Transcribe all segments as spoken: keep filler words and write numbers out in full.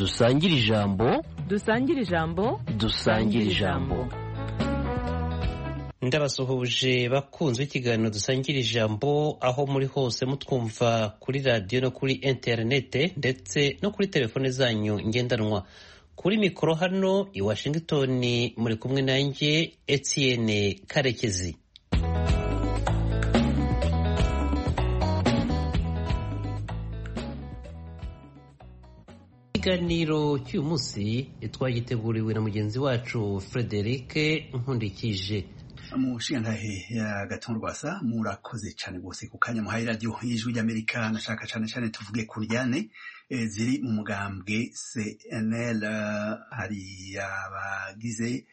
dusangire ijambo dusangire ijambo dusangire ijambo. ndabasuhuje bakunzwe ikiganiro dusangira ijambo aho muri hose mutwumva kuri radiyo no kuri interinete ndetse no kuri telefone zanyu ngendanwa. Kuri mikoro hano i Washington muri kumwe nanjye Etienne Karekezi. Ikiganiro cy'uyu munsi twagiteguriwe na mugenzi wacu Frederic Nkundikije. Mushingantahe ya Gaton Rwasa, murakoze cyane rwose ku kanya muhaye radio y'Ijwi ry'Amerika. Nashaka cyane cyane tuvuge ku ryane e, ziri mu mugambwe C N L. Hari abagize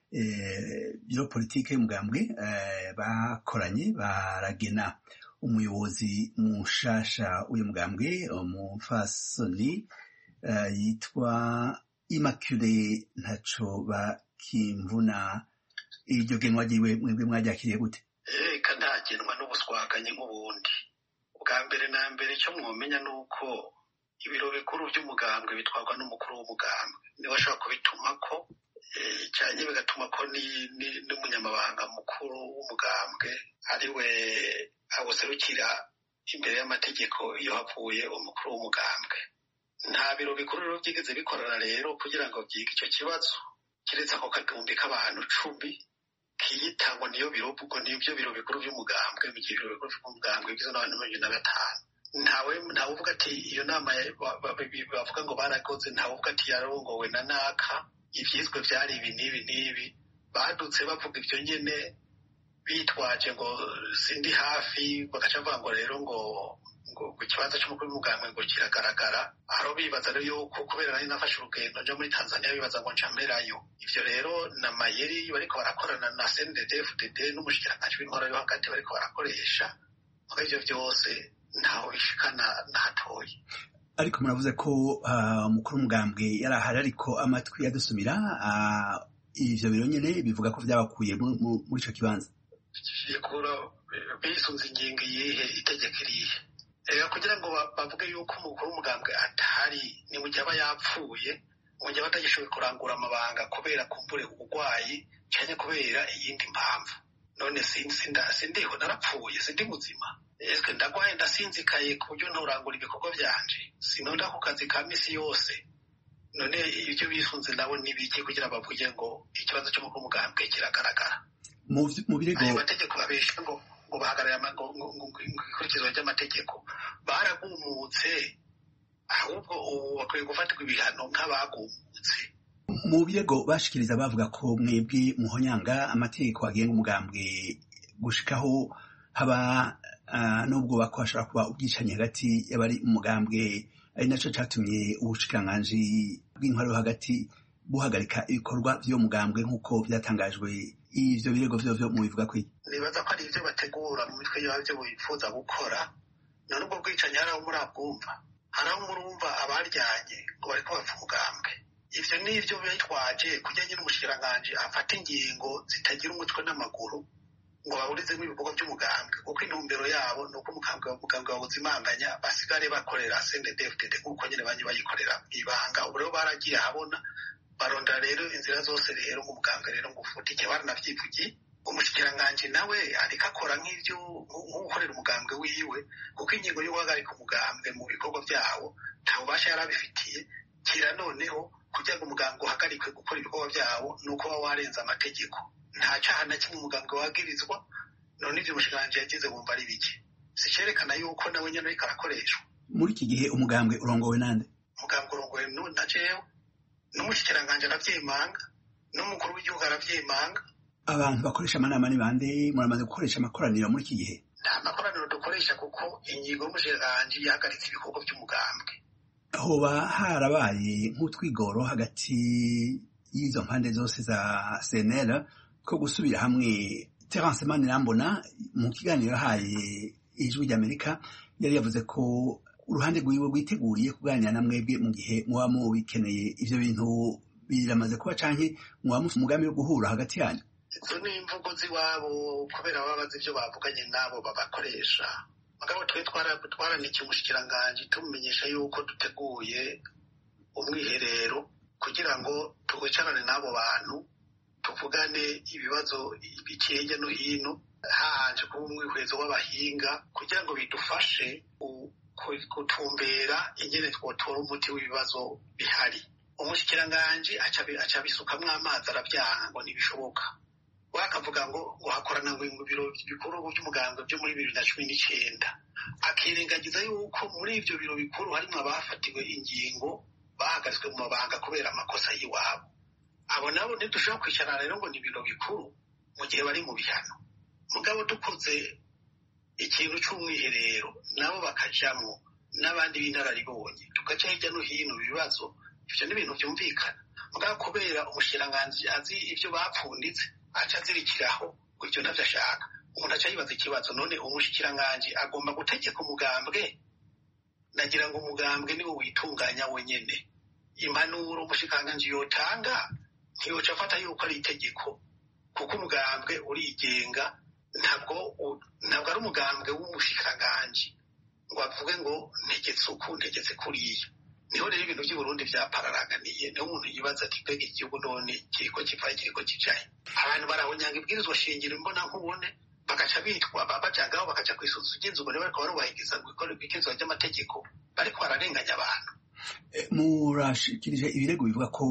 e, biro politike y'umugambwe e, bakoranye baragena umuyobozi mushasha uyu mugambwe, umufasoni e, yitwa Immaculée Ntaco Bakimvuna. Iryo genwa ryiwe mwebwe mwaryakiriye gute? Eka ntagenwa n'ubuswaganye nk'ubundi. Ubwa mbere na mbere icyo mwomenya nuko ibiro bikuru by'umugambwe bitwarwa n'umukuru w'umugambwe, niwe ashobora kubitumako cyane bigatumako n'umunyamabanga mukuru w'umugambwe ariwe awuserukira imbere y'amategeko iyo havuye umukuru w'umugambwe. Nta biro bikuru rero byigeze bikorana rero kugira ngo byige icyo kibazo, kiretse ako kagumbi k'abantu cumi kiyitangwa niyo biro ubwo nibyo biro bikuru by'umugambwe. Mu gihe biro bikuru by'umugambwe bigizwe n'abantu mirongo ine na batanu. Ntawe ntawe uvuga ati iyo nama bavuga ngo barakoze, ntawe uvuga ati yarongowe na naka, ivyizwe byari ibi n'ibi n'ibi. Badutse bavuga ibyo nyene bitwaje ngo sindi hafi, bagaca bavuga ngo rero ngo ngo ku kibanza cy'umukuru w'umugambwe ngo kiragaragara. Aho bibaza rero yuko kubera nari nafashe urugendo nja muri Tanzania, bibaza ngo ncamerayo. Ivyo rero na mayeri bariko barakorana na C N D D F D D n'umushikiranganji w'intwaro yo hagati bariko barakoresha. Kuko ivyo vyose ntaho bishikana na hatoyi. Ariko muravuze ko umukuru uh, w'umugambwe yarahari, ariko amatwi yadusumira uh, ivyo biro nyene bivuga ko vyabakuye muri ico kibanza. Bikura bisunze ingingo yihe, itegeko irihe. Ega kugira ngo bavuge yuko umukuru w'umugambwe atari, ni mu gihe aba yapfuye, mu gihe batagishoboye kurangura amabanga kubera kumbure ubugwayi cyane kubera iyindi mpamvu. None sindiho, narapfuye, sindi muzima. Eske ndagwaye ndasinzikaye ku buryo nturangura ibikorwa byanje, sinonda ku kazi ka misi yose. None ibyo bisunze nabo nibiki kugira bavuge ngo ikibazo cy'umukuru w'umugambwe kiragaragara. Mu birego amategeko babesha ngo ngo bahagarara ikurikizwa ry'amategeko baragumutse, ahubwo bakwiye gufatirwa ibihano nk'abagumutse. Mu birego bashikiriza bavuga ko mwebwe muhonyanga amategeko agenga umugambwe gushikaho haba uh, nubwo bakwashara kuba ubwicanyi hagati y'abari umugambwe, ari naco catumye ubushikiranganji bw'intwaro hagati buhagarika ibikorwa vyo mugambwe nk'uko vyatangajwe. Ivyo birego vyo vyo mubivuga ko nibaza ko ari ivyo bategura mu mitwe y'abavyo bifuza gukora. None ubwo bwicanyi hari aho murabwumva, hari aho murumva abaryanye ngo bariko bapfa umugambwe. Ivyo nivyo bitwaje kugira nyine umushikiranganji afata ingingo zitagira umutwe n'amaguru ngo baburizemo ibikorwa by'umugambwe, kuko intumbero yabo ni uko umugambwe umugambwe bawuzimanganya basigare bakorera C N D D F D D nk'uko nyine banye bayikorera ibanga. Ubu rero baragiye ahabona baronda rero inzira zose rero umugambwe rero ngo ufutike baranavyivugiye. Umushikiranganji nawe ariko akora nk'ivyo nk'ukorera umugambwe wiwe, kuko ingingo yo guhagarika umugambwe mu bikorwa vyawo nta bubasha yarabifitiye. Kira noneho kugira ngo umugambwe uhagarikwe gukora ibikorwa vyawo nuko baba warenze amategeko. Nta caha na kimwe umugambwe wagirizwa. None ivyo umushikiranganji yagize bumva ari bike, sicerekana yuko nawe nyene ariko arakoreshwa. Muri iki gihe umugambwe urongowe nande? Umugambwe urongowe na jewe, n'umushikiranganji aravyimanga, n'umukuru w'igihugu aravyimanga. Abantu bakoresha amanama ni bande? Muramaze gukoresha amakoraniro muri iki gihe? Nta makoraniro dukoresha kuko ingingo y'umushikiranganji yahagaritse ibikorwa by'umugambwe. Hoba harabaye nk'utwigoro hagati y'izo mpande zose za C N L ko gusubira hamwe? Terence Manirambona mu kiganiro haye Ijwi ry'Amerika yari yavuze ko uruhande rwiwe rwiteguriye kuganira na mwebwe mu gihe muba mubikeneye. Ivyo bintu biramaze kuba canke muba mufite umugambi wo guhura hagati yanyu? Izo ni imvugo z'iwabo kubera baba bazi ivyo bavuganye nabo babakoresha. Mugabo twe twaranikiye umushikiranganji tumumenyesha yuko duteguye umwiherero kugira ngo tuwicarane n'abo bantu tuvugane ibibazo biciye hirya no hino hanje kuba umwihwezo w'abahinga kugira ngo bidufashe gutumbera ingene twotora umuti w'ibibazo bihari. Umushikiranganji aca bisukamwo amazi arabyanka ngo ntibishoboka, wakavuga ngo ngo hakorana ngo mu biro bikuru by'umuganga byo muri bibiri na cumi n'icenda, akirengagiza yuko muri ivyo biro bikuru harimwo abafatiwe ingingo bahagaritswe mu mabanga kubera amakosa y'iwabo. Abo nabo ntidushobora kwicarana rero ngo ni ibiro bikuru mu gihe bari mu bihano. Mugabo dukoze ikintu c'umwiherero nabo bakajamwo n'abandi b'inararibonye tugaca hirya no hino ibibazo, ivyo ni ibintu vyumvikana. Mugabo kubera umushikiranganji azi ivyo bapfunditse aca azirikiraho ngo ivyo ntavyo ashaka, umuntu aca yibaza ikibazo, none umushikiranganji agomba gutegeka umugambwe? Nagira ngo umugambwe niwo witunganya wenyene. Impanuro umushikiranganji yotanga ntiyoca afata yuko ari itegeko, kuko umugambwe urigenga, ntabwo ntabwo ari umugambwe w'umushikiranganji ngo avuge ngo ntegetse uku ntegetse kuriya. Niho rero ibintu by'i Burundi byapararaganiye, niho umuntu yibaza ati mbega igihugu none kiriko kivaye kiriko kijaye. Abantu barahonyanga ibwirizwa shingiro mbona nkubone bagaca bitwa bajagaho bakaja kwisuzuza igenzurwa niba bariko barubahiriza ibwirizwa ry'amategeko, bariko bararenganya abantu. Murashikirije ibirego bivuga ko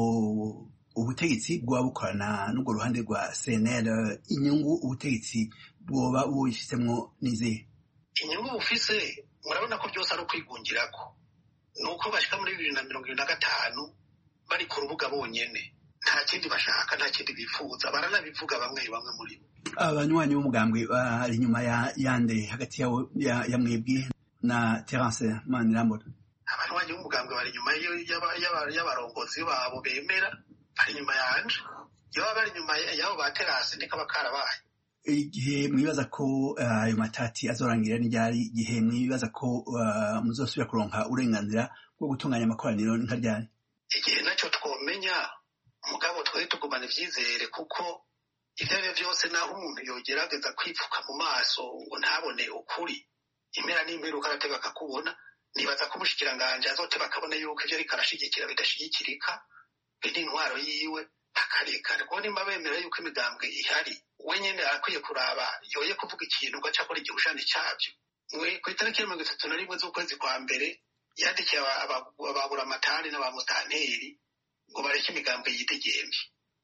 ubutegetsi bwoba bukorana n'urwo ruhande rwa C N L. Inyungu ubutegetsi bwoba bubifitsemwo n'izihe? Inyungu bufise murabona ko byose ari ukwigungirako, nuko bashika muri bibiri na mirongo ibiri na gatanu bari ku rubuga bonyene, nta kindi bashaka, nta kindi bifuza, baranabivuga bamwe bamwe muri bo. Abanywanyi b'umugambwe bari inyuma yande hagati ya mwebwe na Terence Manirambona? Abanywanyi b'umugambwe bari inyuma y'abarongozi babo bemera, bari inyuma yanje. Iyo bari inyuma y'abo ba Terence nikaba karabaye. Igihe mwibaza ko ayo matati azorangira n'iryari? Igihe mwibaza ko muzosubira kuronka uburenganzira bwo gutunganya amakoraniro nka ryari? Igihe nacyo twomenya, mugabo twari tugumana ivyizere, kuko ivyo ari vyose naho umuntu yogerageza kwipfuka mu maso ngo ntabone ukuri, impera n'imperuka arateba akakubona. Nibaza ko umushikiranganji azoteba akabona yuko ivyo ariko arashigikira bidashigikirika, biri intwaro yiwe akarekana. Kuko nimba bemera yuko imigambwe ihari, we nyene arakwiye kuraba yoye kuvuga ikintu ugaca akora igihushane cavyo. Ku itariki ya mirongo itatu na rimwe z'ukwezi kwa mbere yandikiye ababuramatari n'abamustanteri ngo bareke imigambwe yidegemvye.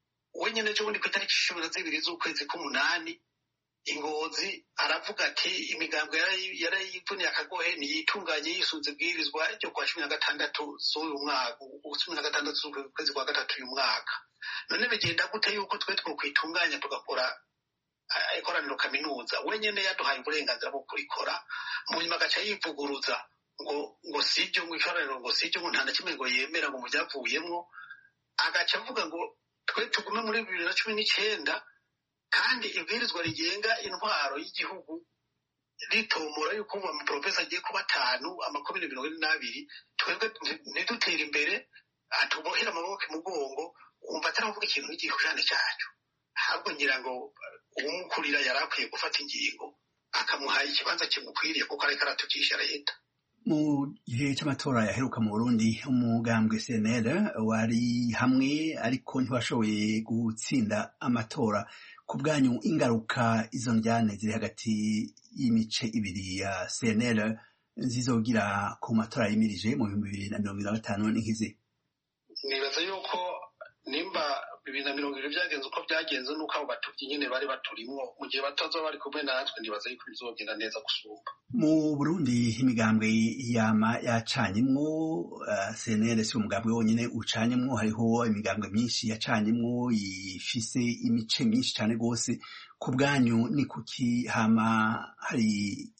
We nyene ejo bundi ku itariki cumi na zibiri z'ukwezi k'umunani Ingozi aravuga ati imigambwe yarayivuniye akagohe ntiyitunganye yisunze ibwirizwa ryo kwa cumi na gatandatu z'uyu mwaka, cumi na gatandatu z'ukwezi kwa gatatu uyu mwaka. None bigenda gute yuko twe twokwitunganya tugakora ikoraniro kaminuza? We nyene yaduhaye uburenganzira bwo kurikora, mu nyuma agaca yivuguruza ngo ngo sibyo, ngo ikoraniro ngo sibyo, ngo nta na kimwe ngo yemera ngo mu byavuyemwo. Agaca avuga ngo twe tugume muri bibiri na cumi n'icenda, kandi ibwirizwa rigenga intwaro y'igihugu ritomora yuko mu profesa agiye kuba atanu amakomine mirongo ine n'abiri, twebwe ntidutere imbere, atubohera amaboko imugongo, wumva ataravuga ikintu n'igihushane cyacu. Ahubwo ngira ngo uwumukurira yari akwiye gufata ingingo akamuhaye ikibanza kimukwiriye, kuko ariko aratukisha leta. Mu gihe cy'amatora yaheruka mu Burundi, umugambwe C N L wari hamwe ariko ntiwashoboye gutsinda amatora. Ku bwanyu ingaruka izo njyane ziri hagati y'imice ibiri ya C N L zizogira ku matora yimirije mu bihumbi bibiri na mirongo ibiri na gatanu ni nk'izi? Nibaza yuko nimba bibiri na mirongo ibiri byagenze uko byagenze, nuko abo batuvyi nyene bari baturimwo, mu gihe batazoba bari kumwe natwe nibaza yuko bizogenda neza gusumba. Mu Burundi imigambwe yama yacanyemwo, uh, C N L si umugambwe wonyene ucanyemwo, hariho imigambwe myinshi yacanyemwo ifise imice myinshi cane gose. Ku bwanyu ni kuki hama hari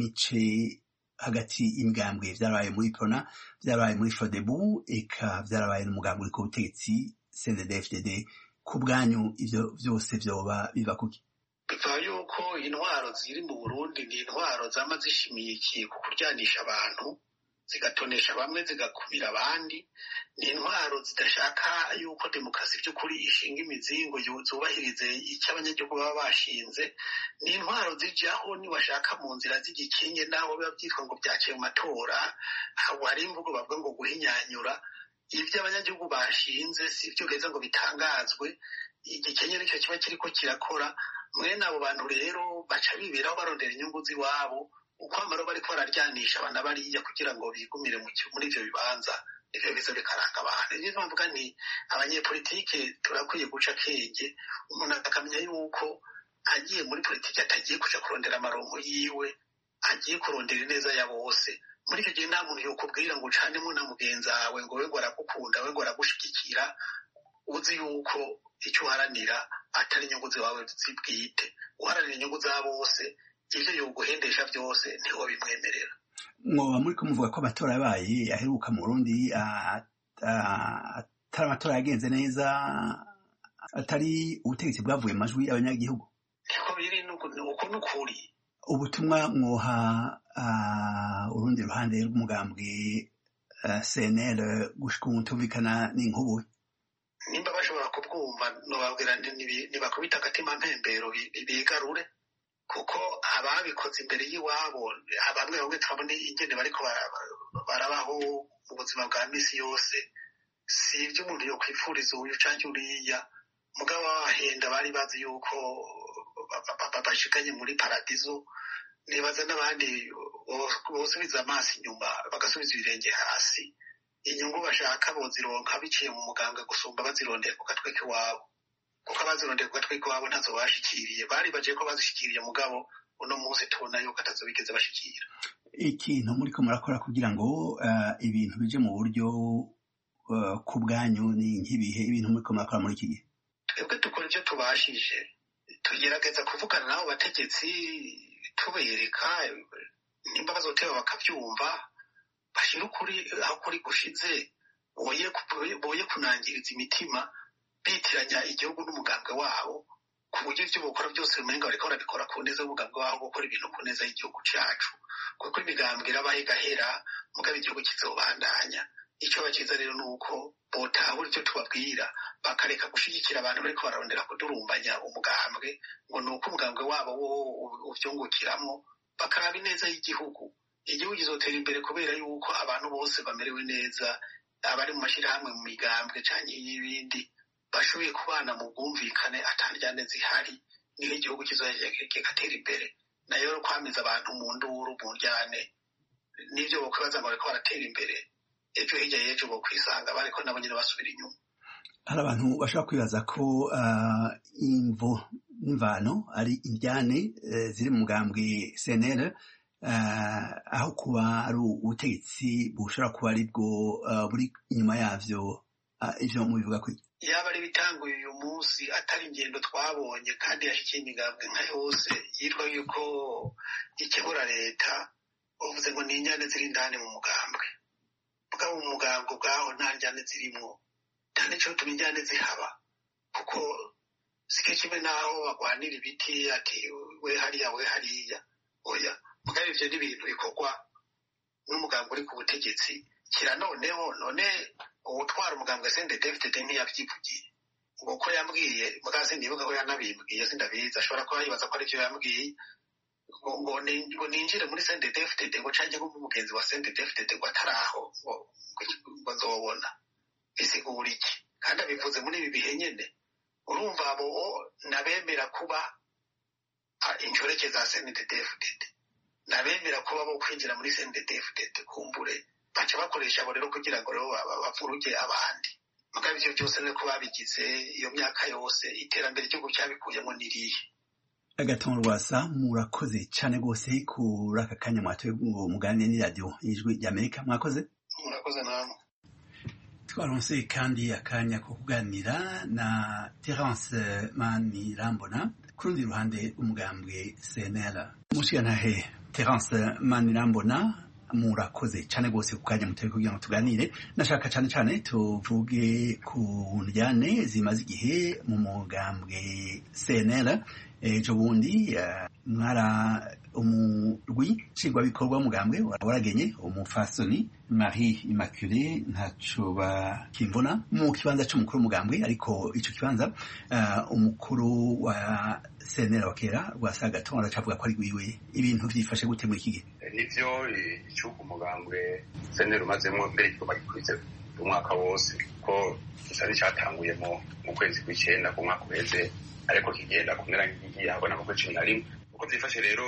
imice hagati y'imigambwe? Vyarabaye muri Prona, vyarabaye muri Frodebu, eka vyarabaye n'umugambwe uriko ubutegetsi C N D D F D D. Ku bwanyu ivyo vyose vyoba biva kuki? Biva yuko intwaro ziri mu Burundi ni intwaro zama zishimikiye ku kuryanisha abantu, zigatonesha bamwe zigakumira abandi. Ni intwaro zidashaka yuko demokarasi by'ukuri ishinga imizingo yuzubahirize icyo abanyagihugu baba bashinze. Ni intwaro zijaho niwashaka mu nzira z'igikinge, naho biba byitwa ngo byaciye mu matora, aho hari imvugo bavuga ngo guhinyanyura. ibyo abanyagihugu bashinze si byo geza ngo bitangazwe igikenye nicyo kiba kiriko kirakora mwene abo bantu rero baca biberaho barondera inyungu z'iwabo uko amaro bariko bararyanisha abana bariya kugira ngo bigumire muri ivyo bibanza ivyo biza bikaranga abantu niyo mvuga nti abanyepolitike turakwiye guca akenge umuntu akamenya yuko agiye muri politiki atagiye kuja kurondera amaronko yiwe agiye kurondera ineza ya bose muri icyo gihe nta muntu yokubwira ngo ucanemo na mugenzi wawe ngo we ngo aragukunda we ngo aragushigikira uzi yuko icyo uharanira atari inyungu zawe zibwite uharanira inyungu za bose ibyo yoguhendesha byose ntiwo bimwemerera. mwoba muri kumuvuga ko amatora yabaye aheruka mu Burundi atari amatora yagenze neza atari ubutegetsi bwavuye mu majwi y'abanyagihugu niko biri uko n'ukuri ubutumwa mwoha urundi ruhande rw'umugambwe C N L gushika umutumvikana n'inkubu nimba bashobora kubwumva nobabwira ntibakubita agatima mpembero bigarure kuko ababikoze imbere y'iwabo bamwe bamwe turabona ingene bariko barabaho mu buzima bwa misi yose si ibyo umuntu yokwifuriza uyu canke uriya mugabo wahenda bari bazi yuko bashikanye muri paradizo nibaza n'abandi bosubiza amaso inyuma bagasubiza ibirenge hasi inyungu bashaka bozironka biciye mu muganga gusumba bazirondeye ku gatwe k'iwabo kuko abazirondeye ku gatwe k'iwabo ntazo bashikiriye bari baje ko bazishikiriye mugabo uno munsi tubona yuko atazo bigeze bashikira. Ikintu muriko murakora kugira ngo uh, ibintu bije mu buryo uh, ku bwanyu ni nk'ibihe ibintu muriko murakora muri iki gihe? Twebwe dukora ivyo tubashije tugerageza kuvugana nabo bategetsi tubereka nimba bazoteba bakavyumva bashira ukuri aho kuri gushize boye boye kunangiriza imitima bitiranya igihugu n'umugambwe wabo ku buryo ivyo bokora byose umenga bariko barabikora ku neza y'umugambwe wabo gukora ibintu ku neza y'igihugu cacu kuko imigambwe irabaye gahera mugabo igihugu kizobandanya icyo bakiza rero nuko botahura icyo tubabwira bakareka gushigikira abantu bariko bararondera kudurumbanya umugambwe ngo nuko umugambwe wabo wo uvyungukiramo bakaraba ineza y'igihugu igihugu kizotera imbere kubera yuko abantu bose bamerewe neza abari mu mashirahamwe mu migambwe canke y'ibindi bashoboye kubana mu bwumvikane atandyane zihari niho igihugu kizogatera imbere nayo kwamiza abantu mu nduru mu ndyane n'ivyo bokwibaza ngo bariko baratera imbere ejo hirya y'ejo bokwisanga bariko nabo nyene basubira inyuma. Hari abantu bashobora kwibaza ko uh, imvo n'imvano ari indyane uh, ziri mu mugambwe C N L uh, aho kuba ari ubutegetsi bushobora kuba ari bwo uh, buri inyuma yavyo uh, ivyo mubivuga ko yaba ari bitanguye uyu munsi atari ingendo twabonye kandi yashikiye imigambwe nka yose yitwa yuko ikebura leta uvuze ngo ni injyane ziri indani mu mugambwe bwaba mu mugambwe bwaho nta njyane zirimwo nta nico tuma injyane zihaba kuko sike kimwe naho bagwanira ibiti ati we hariya we hariya oya mugabo ivyo ni ibintu bikorwa n'umugambwe uri ku butegetsi kira noneho none uwutwara umugambwe sende David ntiyavyivugiye ngo ko yambwiye mugaze ndibuka ko yanabimbwiye sindabizi ashobora kuba yibaza ko ari byo yambwiye ngo ngo ninjire muri sende David ngo canje ngo umugenzi wa sende David ngo ataraho ngo ngo nzobona isigura iki kandi abivuze muri ibi bihe nyene urumva abo nabemera kuba injoreke za sende David nabemera kuba bo kwinjira muri sende David kumbure baca bakoresha abo rero kugira ngo rero bavuruge abandi mugabo ivyo byose niko babigize iyo myaka yose iterambere ry'igihugu cyabikuyemo nirihe. Agaton Rwasa murakoze cyane rwose kuri aka kanya mwatoye muganire ni radio y'ijwi ry'Amerika mwakoze murakoze namwe. Twaronse kandi akanya ko kuganira na Terence Manirambona kurundi ruhande umugambwe C N L. Mushyantahe Terence Manirambona murakoze cyane rwose ku kanya mutari kugira ngo tuganire nashaka cyane cyane tuvuge ku njyane zimaze igihe mu mugambwe C N L ejo bundi uh, mwara umurwi nshingwa bikorwa umugambwe waragenye umufasoni Marie Immaculée Ntacoba Kimvuna mu kibanza cy'umukuru w'umugambwe ariko ico kibanza uh, umukuru wa C N L wakera Rwasagaton aracavuga ko ari gwiwe ibintu vyifashe gute muri iki gihe. Nivyo icyuko umugambwe C N L umazemo mbere cyo bagikurize umwaka wose ko gisa n'icyatanguye mu kwezi kw'icyenda ku mwaka uheze ariko kigenda kumera nk'igiye habona mu kwezi cumi na rimwe uko byifashe rero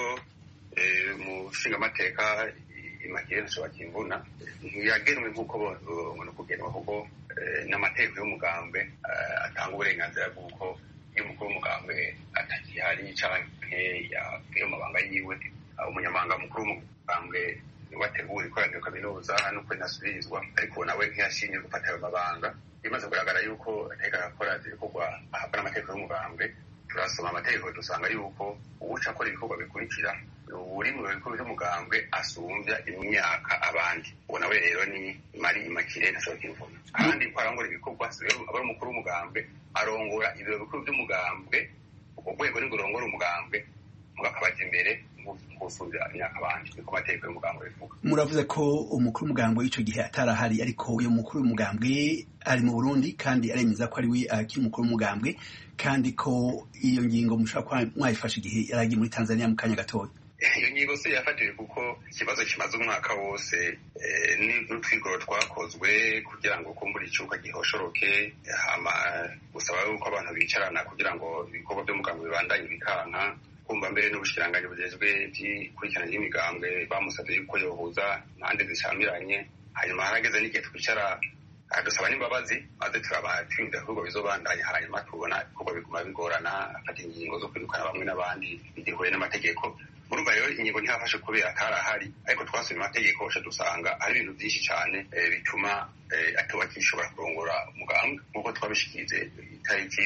mu nshingamateka Immaculée Ntacobakimvuna ntiyagenwe nk'uko ngo kugenwa ahubwo n'amategeko y'umugambwe atanga uburenganzira bw'uko iyo umukuru w'umugambwe atakihari canke yavuye mu mabanga yiwe umunyamabanga mukuru w'umugambwe wategura ikoraniro kaminuza nuko inasubirizwa ariko nawe ntiyashimye gufata ayo mabanga bimaze kugaragara yuko ateka akora ibikorwa ahabwa n'amategeko y'umugambwe turasoma amategeko dusanga yuko uwuca akora ibikorwa bikurikira uri mu bikorwa by'umugambwe asumbya imyaka abandi uwo nawe rero ni Marie Immaculée Ntacobakimvuna kandi ko arangora ibikorwa aba ari umukuru w'umugambwe arongora ibiro bikuru by'umugambwe ubwo rwego ni ngorongora umugambwe mugakabaza imbere gusumbya imyaka abandi niko amategeko y'umugambwe bivuga. Muravuze ko umukuru w'umugambwe w'ico gihe atarahari ariko uyo mukuru w'umugambwe ari mu Burundi kandi aremeza ko ari we akiri umukuru w'umugambwe kandi ko iyo ngingo mushaka mwayifashe igihe yaragiye muri Tanzania mu kanya gatoya. Iyo ngingo se yafatiwe kuko ikibazo kimaze umwaka wose n'utwigoro twakozwe kugira ngo kumbura icuka gihoshoroke hama gusaba yuko abantu bicarana kugira ngo ibikorwa by'umugambwe bibandanye bikanka kumva mbere n'ubushikiranganji bujejwe by'ikurikirana ry'imigambwe bamusabye yuko yohuza impande zishamiranye hanyuma harageze n'igihe twicara dusaba n'imbabazi maze turaba twiyumvira ibikorwa bizobandanya hanyuma tubona ibikorwa biguma bigorana afata ingingo zo kwirukana bamwe n'abandi bigihuye n'amategeko. Urumva rero ingingo ntihafashe kubera atarahari ariko twasomye amategeko aca dusanga hari ibintu byinshi cyane bituma atoba kishobora kurongora umugambwe nk'uko twabishikirize itariki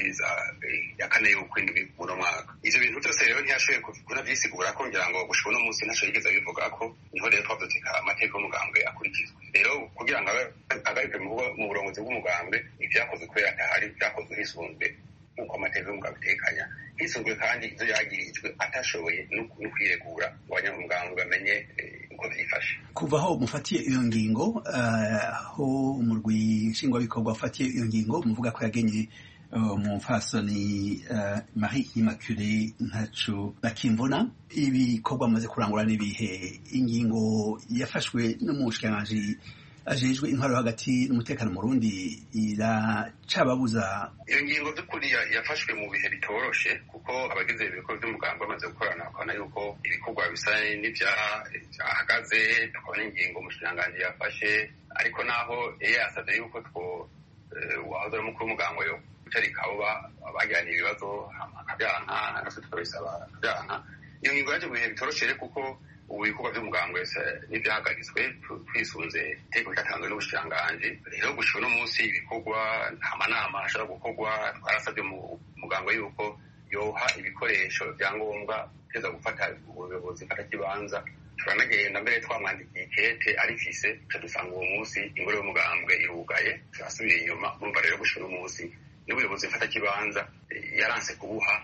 ya kane y'ukwindwi muno mwaka. Ivyo bintu byose rero ntiyashoboye kunavyisigura ko ngira ngo gushika uno munsi ntaco yigeze abivuga ko niho rero twavyoteka amategeko y'umugambwe akurikizwe. Rero kugira ngo agaruke mu burongozi bw'umugambwe ivyakozwe kubera atahari vyakozwe hisunzwe nk'uko amategeko y'umugambwe atekanya hisunzwe kandi ivyo yagirijwe atashoboye no kwiregura ngo abanyamugambwe bamenye uko vyifashe. Kuva aho mufatiye iyo ngingo aho umurwi nshingwabikorwa ufatiye iyo ngingo muvuga ko yagenye umupfasoni Marie Immaculée Ntacobakimvuna ibikorwa amaze kurangura n'ibihe ingingo yafashwe n'umushikiranganji ajejwe intwaro hagati n'umutekano mu Burundi iracababuza. Iyo ngingo by'ukuri yafashwe mu bihe bitoroshe kuko abagize ibikorwa by'umugambwe bamaze gukorana bakabona yuko ibikorwa bisa n'ivyahagaze tukabona ingingo umushikiranganji yafashe ariko naho yari yasavye yuko two wahoze ari umukuru w'umugambwe yo gutarika abo bagiranye ibibazo akavyanka natwe tukabisaba akavyanka. Iyo ngingo yaje mu bihe bitoroshe kuko ubu ibikorwa by'umugambwe n'ivyahagaritswe twisunze itegeko ryatanzwe n'ubushikiranganji. Rero gushika uno munsi ibikorwa nta manama ashobora gukorwa twarasabye mu mugambwe yuko yoha ibikoresho vyangombwa teza gufata ubuyobozi mfata kibanza turanagenda mbere twamwandikiye ikete arifise ca dusanga uwo munsi ingoro y'umugambwe irugaye turasubira inyuma urumva rero gushika uno munsi n'ubuyobozi mfata kibanza yaranse kubuha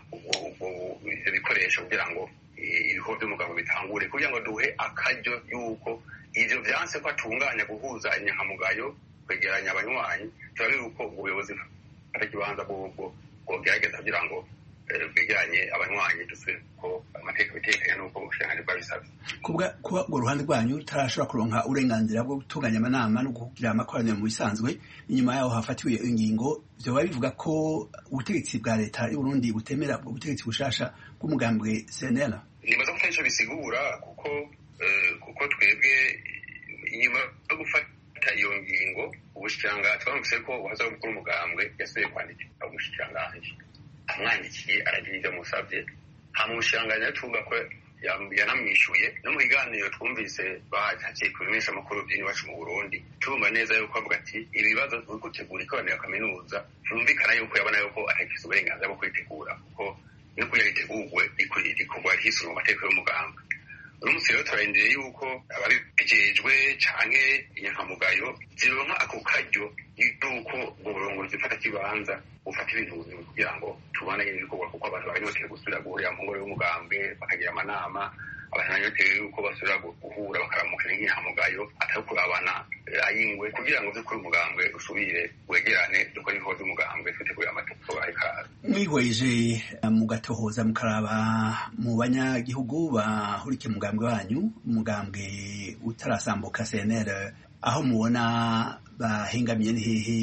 ivyo bikoresho kugira ngo ibikorwa by'umugambwe bitangure kugira ngo duhe akaryo yuko ivyo vyanse ko atunganya guhuza inyankamugayo kwegeranya abanywanyi turabe yuko ubuyobozi mfata kibanza bwo bwogerageza kugira ngo bwegeranye abanywanyi dusubire ko amategeko bitekanye n'uko ubushikiranganji bwabisabye. Kuba urwo ruhande rwanyu rutarashobora kuronka uburenganzira bwo gutunganya amanama no kugira amakoraniro mu bisanzwe inyuma yaho hafatiwe ingingo vyoba bivuga ko ubutegetsi bwa leta y'Uburundi butemera ubwo butegetsi bushasha bw'umugambwe C N L. Nibaza ko ico bisigura kuko kuko twebwe inyuma yo gufata iyo ngingo ubushikiranganji twamvise ko uwahoze ari umukuru w'umugambwe yasubiye kwandikira umushikiranganji amwandikiye aragira ivyo amusavye hama umushikiranganji atunga ko yanamwishuye no mu biganiro twumvise bahaciye ku bimenyeshamakuru vy'iwacu mu Burundi turumva neza yuko avuga ati ibibazo turi gutegura ikoraniro kaminuza vyumvikana yuko yabona yuko atagize uburenganzira bwo kwitegura kuko no kugira ritegurwe rikorwa hisunzwe mu mategeko y'umugambwe. Uno munsi rero turarindiriye yuko ababijejwe canke inyankamugayo zironka ako karyo yuko ubwo burongozi mfata kibanza bufata ibintu buzima kugira ngo tubone ibikorwa kuko abantu baranyotewe gusubira guhurira mu ngoro y'umugambwe bakagira amanama abantu banyotewe yuko basubira guhura bakaramukana nk'inyamugayo atari kurabana ayingwe kugira ngo vy'ukuri umugambwe usubire wegerane dukora ibikorwa vy'umugambwe twiteguye amategeko ariko araza. Mwihweje mugatohoza mukaraba mu banyagihugu bahurikiye umugambwe wanyu, umugambwe utarasambuka C N L, aho mubona bahengamiye ni hehe?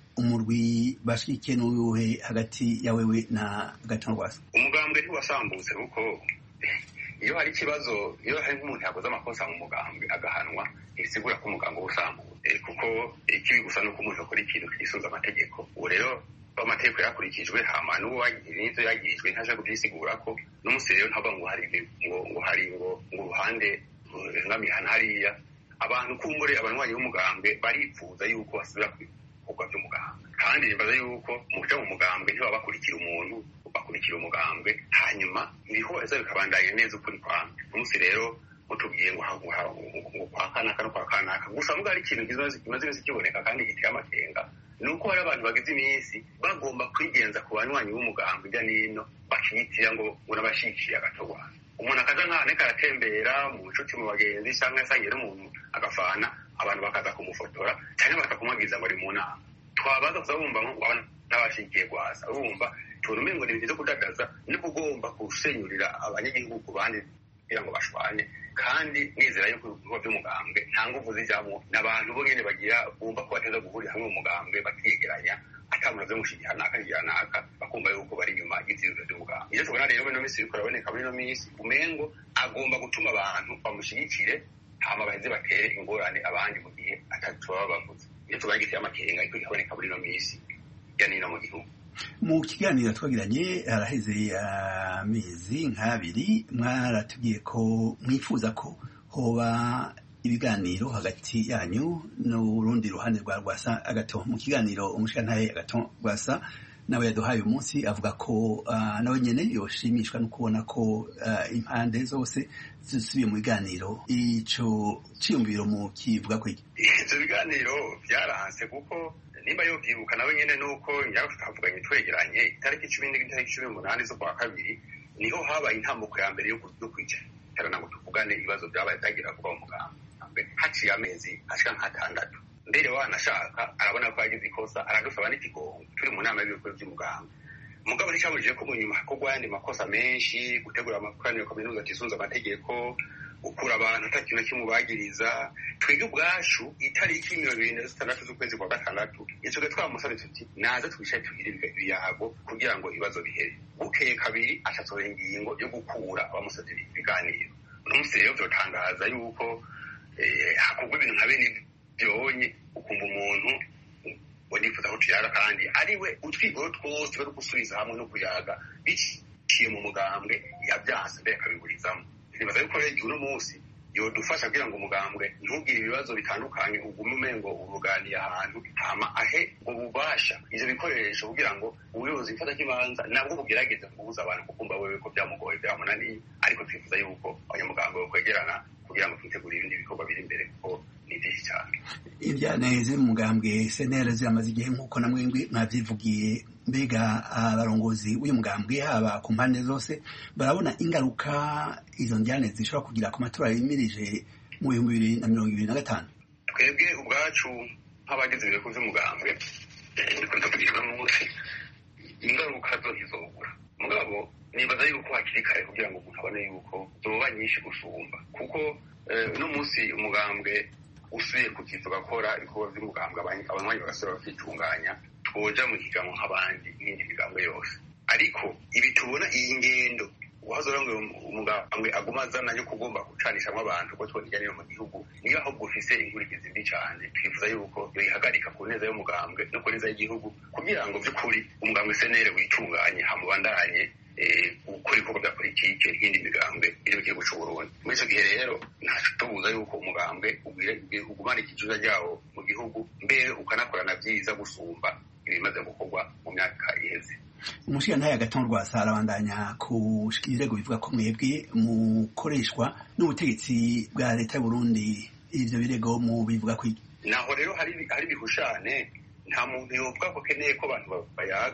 Umurwi bashikiye n'uyuhe hagati ya wewe na Gatongwasa? Umugambwe ntiwasambutse kuko iyo hari ikibazo, iyo hari nk'umuntu yakoze amakosa mu mugambwe agahanwa, ntibisigura ko umugambwe usambutse, kuko ikibi gusa nuko umuntu akora ikintu kisunze amategeko. Ubu rero amategeko yakurikijwe, hama n'uwo n'ivyo yagirijwe ntaje kuvyisigura ko n'umunsi rero ntava ngo hari ngo ngo hari ngo ngo uruhande ngamihana hariya. Abantu kumbure abanywanyi b'umugambwe baripfuza yuko basubira kubikorwa vy'umugambwe, kandi nibaza yuko mu kuja mu mugambwe ntibaba bakurikira umuntu, bakurikira umugambwe, hanyuma ibihoza bikabandanya neza ukuri kwamwe. Umunsi rero mutubwiye ngo ngo kwa kanaka no kwa kanaka, gusa muga ari ikintu kimaze iminsi kiboneka kandi giteye amakenga, nuko hari abantu bagize iminsi bagomba kwigenza ku banywanyi b'umugambwe ijya nino, bakiyitira ngo ngo n'abashikiye Agatongwasa. Umuntu akaza nk'ahantu karatembera mu nshuti mu bagenzi cyangwa yasangiye n'umuntu agafana, abantu bakaza kumufotora cyangwa bakakumwagiza ngo ari mu nama. Twabaza kuza bumva ngo abantu n'abashikiye Gwasa, urumva turume ngo n'ibintu byo kudadaza no kugomba gusenyurira abanyagihugu bandi kugira ngo bashwane, kandi nizera yuko ibikorwa by'umugambwe nta nguvu zijamwo, n'abantu bo nyene bagira bumva ko bateza guhurira hamwe mu mugambwe bakiyegeranya atamuntu vyo mushigiha naka naka, bakumva yuko bari inyuma y'ivyiyumviro vy'umugambwe. Iyo tubona rero ino misi biriko biraboneka muri ino misi, umengo agomba gutuma abantu bamushigikire hama baheze batere ingorane abandi mu gihe atatu baba bavuze. Iyo tubona giteye amakenga ariko ikaboneka muri ino misi ya nino mu gihugu. Mu kiganiro twagiranye haraheze amezi nk'abiri mwaratubwiye ko mwifuza ko hoba ibiganiro hagati yanyu n'urundi ruhande rwa Rwasa Agathon. Mu kiganiro umushikantahe Agathon Rwasa nawe yaduhaye uyu munsi avuga ko uh, nawe nyene yoshimishwa no kubona ko uh, impande zose zisubiye mu biganiro. Ico ciyumviro mu kivuga ko iki? Ivyo biganiro vyaranse kuko nimba yo vyibuka nawe nyene nuko nyaro tutavuganye twegeranye itariki cumi n'itariki cumi n'umunani zo kwa kabiri niho habaye intambuko ya mbere yo kwicara ngo tuvugane ibibazo byabaye byagira kuba mu mugambwe. Haciye amezi ashika nk'atandatu, mbere wanashaka arabona ko yagize ikosa aradusaba n'ikigongo, turi mu nama y'ibikorwa by'umugambwe. Mugabo nticabujije ko mu nyuma hakorwa ayandi makosa menshi, gutegura amakoraniro ya kaminuza atisunze amategeko, gukura abantu atakintu na kimwe bagiriza. Twebwe ubwacu itariki mirongo ibiri na zitandatu z'ukwezi kwa gatandatu ico gihe twamusabye tuti naze twicaye tugire ibiyago kugira ngo ibibazo bihere. Bukeye kabiri acasohora ingingo yo gukura abamusabye ibiganiro. Uno munsi rero vyotangaza yuko hakorwa ibintu nka bene vyonye, ukumva umuntu wonifuza ko tuyaga kandi ariwe utwigoro twose bari gusubiza hamwe no kuyaga biciye mu mugambwe yavyanse mbere akabiburizamo. Nibaza yuko rero uno munsi yodufasha kugira ngo umugambwe ntugire ibibazo bitandukanye, ugume umengo uruganiye ahantu, hama ahe ubwo bubasha ivyo bikoresho kugira ngo ubuyobozi bufata kibanza nabwo bugerageze kubuza abantu kukumva wewe ko byamugoye byamunaniye. Ariko twifuza yuko abanyamugambwe bakwegerana kugira ngo twitegure ibindi bikorwa biri imbere kuko ni vyinshi cyane. Ivyaneze mu mugambwe C N L ziramaze igihe nk'uko namwe mwavyivugiye. Mbega abarongozi w'uyu mugambwe haba ku mpande zose barabona ingaruka izo njyane zishobora kugira ku matora yimirije mu bihumbi bibiri na mirongo ibiri na gatanu? Twebwe ubwacu nk'abagize ibirego vy'umugambwe dukunze kugirwa n'umunsi ingaruka zo izobura. Mugabo nibaza yuko hakiri kare kugira ngo umuntu abone yuko zoba nyinshi gusumba, kuko uno munsi umugambwe usuye ku kizu gakora ibikorwa vy'umugambwe abanywanyi bagasubira bakitunganya, twoja mu higanwa nk'abandi n'indi migambwe yose. Ariko ibi tubona iyi ngendo wazora ngo umugambwe aguma azana yo kugomba gucanishamwo abantu ko twonijyanira mu gihugu, niyo ahubwo ufise inkurikizi mbi cane. Twifuza yuko yoyihagarika ku neza y'umugambwe no ku neza y'igihugu kugira ngo vy'ukuri umugambwe C N L witunganye hamubandanye gukora ibikorwa vya politike n'indi migambwe iri mu gihugu c'Uburundi. Muri ico gihe rero ntaco tubuza yuko umugambwe ugumana ikijuja ryawo mu gihugu, mbere ukanakorana vyiza gusumba ibimaze gukorwa mu myaka iheze. Umushikantahe Agathon Rwasa arabandanya kushika ibirego bivuga ko mwebwe mukoreshwa n'ubutegetsi bwa leta y'Uburundi. Ivyo birego mu bivuga ko naho rero hari hari bihushane, nta muntu yovuga ko keneye ko abantu bayaga.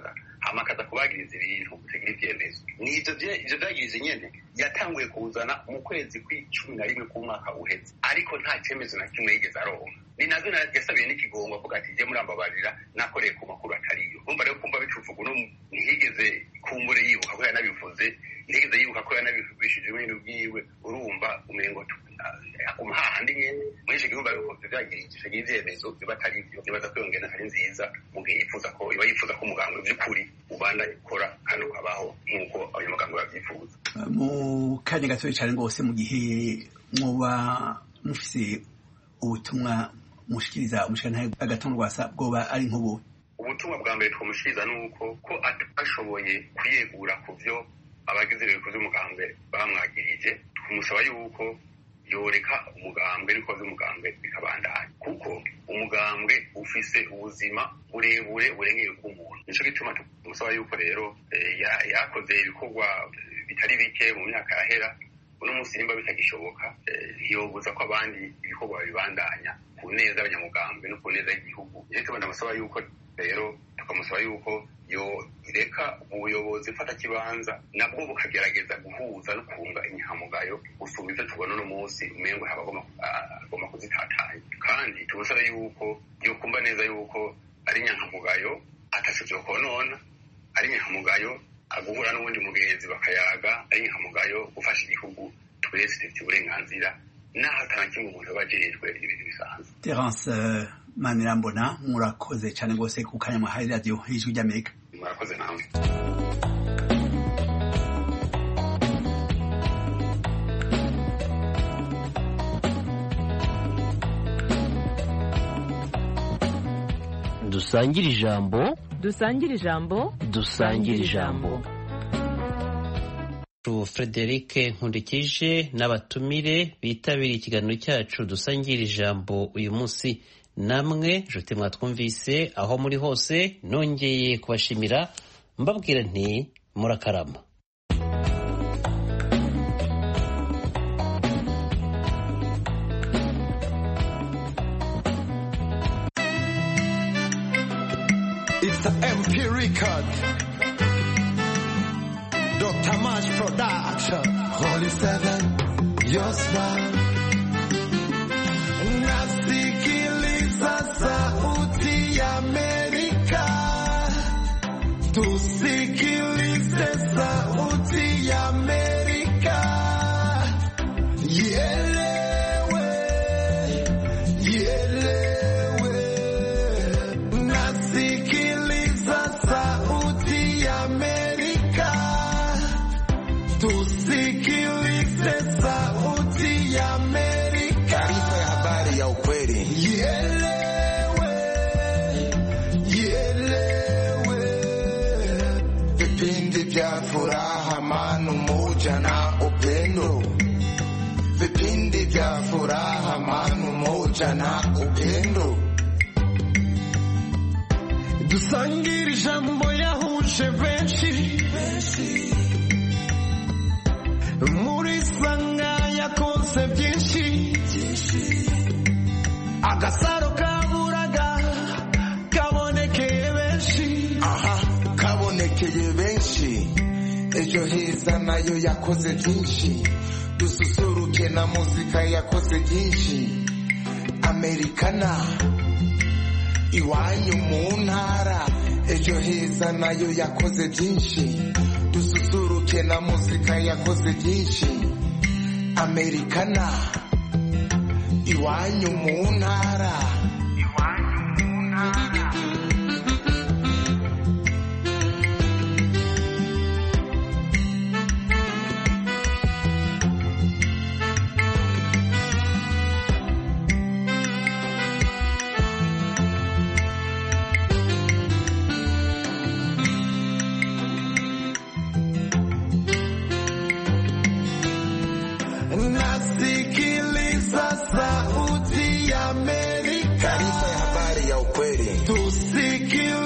amakaza kubagiriza ibintu utagira ivyemezo n'ivyo ivyo vyagiriza nyene yatanguye kuzana mu kwezi kw'icumi na rimwe k'umwaka uheze ariko nta cemezo na kimwe yigeze aronka ni navyo yasabiye n'ikigongo avuga ati je murambabarira nakoreye ku makuru atariyo umva rero kumva bicuvuga uno ntihigeze kumbure yibuka ko yanabivuze ntihigeze yibuka ko yanabivugishije ibintu bwiwe urumva umengo aguma hahandi nyene mwishe gihugu ariko vyagirije ivyemezo biba atari ivyo bibaza ko yongera ari nziza mu gihe yifuza ko iba yifuza ko umuganga vy'ukuri ubanda ikora kandi ukabaho nk'uko abanyamuganga bavyifuza. Mu kanya gatoya cyane rwose mu gihe muba mufise ubutumwa mushikiriza umushikana Agathon Rwasa bwoba ari nk'ubu ubutumwa bwa mbere twamushikiriza nuko ko atashoboye kuyegura ku vyo abagize ibikoze umugambwe bamwagirije tumusaba yuko yoreka umugambwe ariko vy'umugambwe bikabandanya kuko umugambwe ufise ubuzima burebure burengeye bw'umuntu nico gituma tumusaba yuko rero yakoze ibikorwa bitari bike mu myaka yahera uno musi nimba bitagishoboka ntiyobuza ko abandi ibikorwa babibandanya ku neza abanyamugambwe no ku neza y'igihugu rero tubanda musaba yuko rero tukamusaba yuko yo ireka ubuyobozi mfata kibanza nabwo bukagerageza guhuza no kunga inyamugayo usumba ivyo tubona uno munsi umengo habagomba kuzitatanya kandi tubusaba yuko yokumva neza yuko ari nyankamugayo atashobye konona ari nyankamugayo aguhura n'ubundi mugenzi bakayaga ari nyankamugayo gufasha igihugu twese dufite uburenganzira naho atanakimwe umuntu aba ajejwe ibintu bisanzwe. Terence Manirambona murakoze cyane rwose ku kanya mwahaye radiyo y'ijwi ry'Amerika. Murakoze nawe. dusangire ijambo dusangire ijambo dusangire ijambo Frederic Nkundikije n'abatumire bitabiriye ikiganiro cyacu dusangira ijambo uyu munsi namwe nshuti mwatwumvise aho muri hose nongeye kubashimira mbabwira nti murakarama. It's an M P record. Doctor March Production. Holy Seven, your smile. Nasikiliza sauti ya Amerika. Tusikilize sauti ya Amerika. Ielewe, ielewe. Nasikiliza sauti ya Amerika. Tusikilize sauti ya Amerika. Taarifa ya habari ya ukweli. Ielewe, ielewe. Vipindi vya furaha, amani, umoja na upendo. Vipindi vya furaha, amani, umoja na upendo. Dusangire ijambo yahuje benshi. Muri sanga yakoze byinshi. Agasaro kaburaga kabonekeye benshi. Aha, kabonekeye benshi. Ejo heza nayo yakoze byinshi. Dususuruke na muzika yakoze byinshi. Americana iwanyu mu ntara. Ejo heza nayo yakoze byinshi. Dususuruke na muzika yakoze byinshi. Americana iwanyu mu ntara. Iwanyu mu ntara. Nasikiliza sauti ya Amerika. Taarifa ya habari ya ukweli. Tusikilize